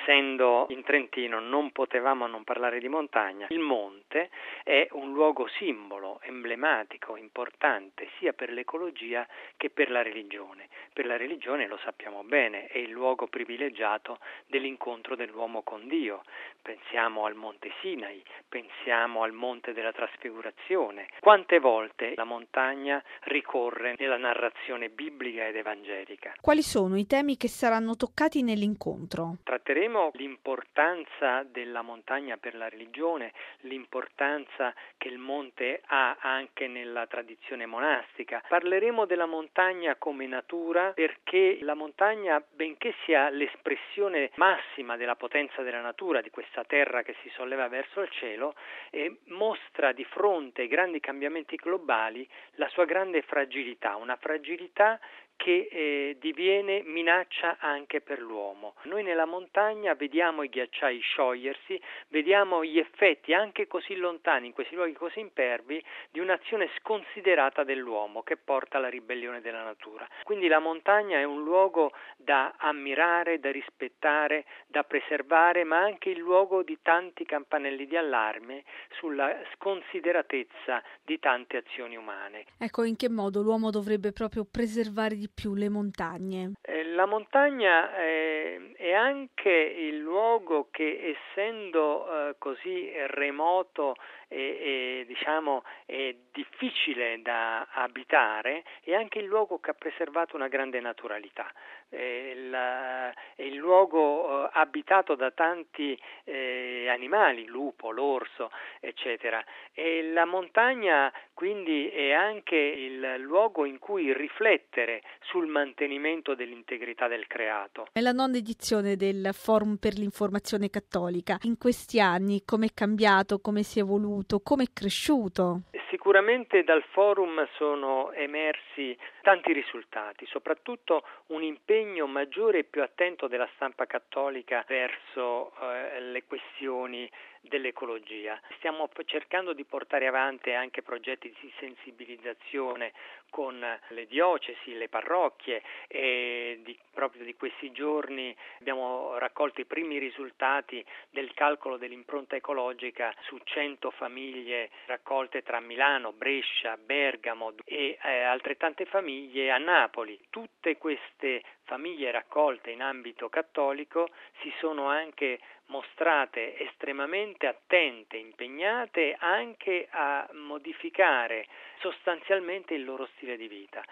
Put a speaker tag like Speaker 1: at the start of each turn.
Speaker 1: essendo in Trentino non potevamo non parlare di montagna. Il monte è un luogo simbolo, emblematico, importante sia per l'ecologia che per la religione. Per la religione, lo sappiamo bene, è il luogo privilegiato dell'incontro dell'uomo con Dio. Pensiamo al Monte Sinai, pensiamo al Monte della Trasfigurazione. Quante volte la montagna ricorre nella narrazione biblica ed evangelica?
Speaker 2: Quali sono i temi che saranno toccati nell'incontro?
Speaker 1: Tratteremo l'importanza della montagna per la religione, l'importanza che il monte ha anche nella tradizione monastica. Parleremo della montagna come natura perché la montagna, benché sia l'espressione massima della potenza della natura, di questa terra che si solleva verso il cielo, mostra di fronte ai grandi cambiamenti globali la sua grande fragilità, una fragilità che diviene minaccia anche per l'uomo. Noi nella montagna vediamo i ghiacciai sciogliersi, vediamo gli effetti anche così lontani, in questi luoghi così impervi, di un'azione sconsiderata dell'uomo che porta alla ribellione della natura. Quindi la montagna è un luogo da ammirare, da rispettare, da preservare, ma anche il luogo di tanti campanelli di allarme sulla sconsideratezza di tante azioni umane.
Speaker 2: Ecco, in che modo l'uomo dovrebbe proprio preservare di più le montagne?
Speaker 1: La montagna è anche il luogo che, essendo così remoto e diciamo difficile da abitare, è anche il luogo che ha preservato una grande naturalità. È il luogo abitato da tanti animali, lupo, l'orso, eccetera. E la montagna quindi è anche il luogo in cui riflettere sul mantenimento dell'integrità del creato.
Speaker 2: Nella nona edizione del Forum per l'informazione cattolica, in questi anni come è cambiato, come si è evoluto, come è cresciuto?
Speaker 1: Sicuramente dal forum sono emersi tanti risultati, soprattutto un impegno maggiore e più attento della stampa cattolica verso le questioni dell'ecologia. Stiamo cercando di portare avanti anche progetti di sensibilizzazione con le diocesi, le parrocchie e proprio di questi giorni abbiamo raccolto i primi risultati del calcolo dell'impronta ecologica su 100 famiglie raccolte tra Milano, Brescia, Bergamo e altrettante famiglie a Napoli. Tutte queste famiglie raccolte in ambito cattolico si sono anche mostrate estremamente attente, impegnate anche a modificare sostanzialmente il loro stile di vita.